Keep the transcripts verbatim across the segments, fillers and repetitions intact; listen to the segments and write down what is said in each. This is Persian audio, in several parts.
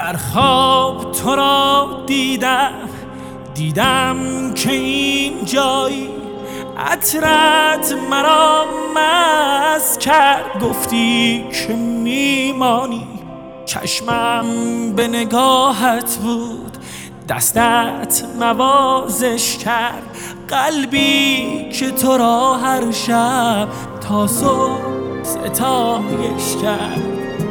در خواب تو را دیدم، دیدم که این جایی عطرت مرا مست کرد. گفتی که میمانی، چشمم به نگاهت بود، دستت نوازش کرد. قلبی که تو را هر شب تا صبح ستایش کرد.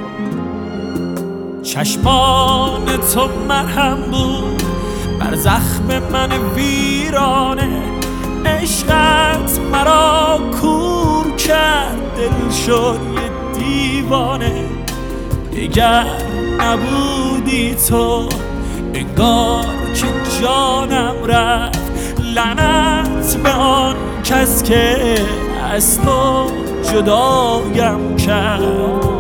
چشمان تو مرهم بود بر زخم من ویرانه، عشقت مرا کور کرد، دل شد یه دیوانه. دیگر نبودی تو، انگار که جانم رفت. لعنت به آن کس که از تو جدایم کرد.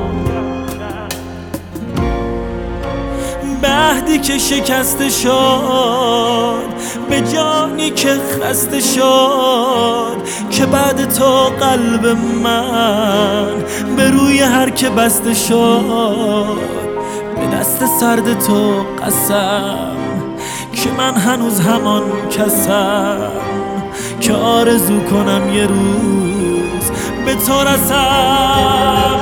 به عهدی که شکسته شد، به جانی که خسته شد، که بعد تو قلب من به روی هر که بسته شد. به دست سرد تو قسم که من هنوز همان کسم که آرزو کنم یه روز به تو رسم.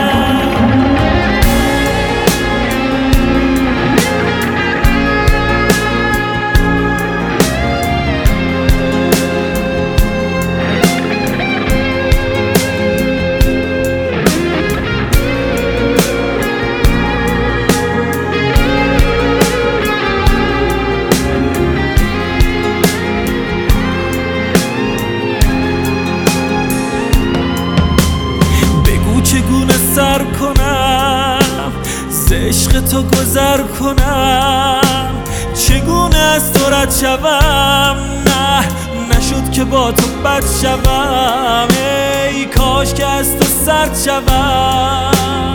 چگونه سر کنم ز عشق تو گذر کنم، چگونه از تو رد شوم، نه نشد که با تو بد شوم. ای کاش که از تو سرد شوم.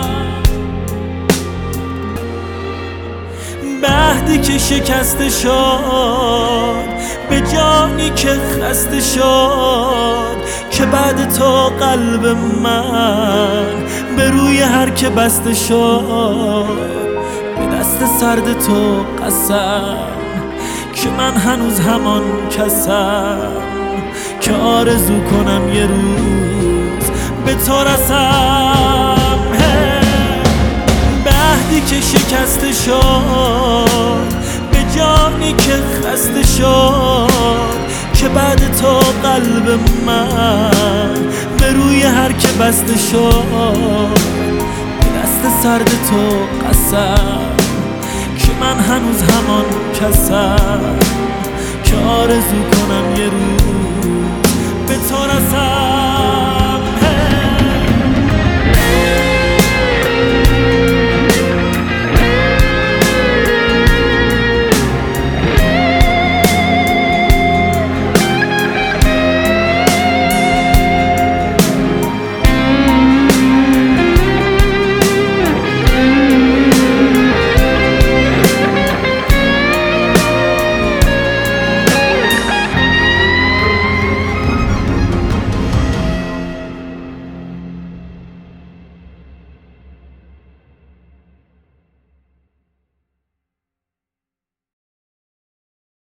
به عهدی که شکسته شد، به جانی که خسته شد، که بعد تو قلب من به روی هر که بسته شد. به دست سرد تو قسم که من هنوز همان کسم که آرزو کنم یه روز به تو رسم. به عهدی که شکسته شد، به جانی که خسته شد، که بعد تو قلب من به روی هر که بسته شد. به دست سرد تو قسم که من هنوز همان کسم که آرزو کنم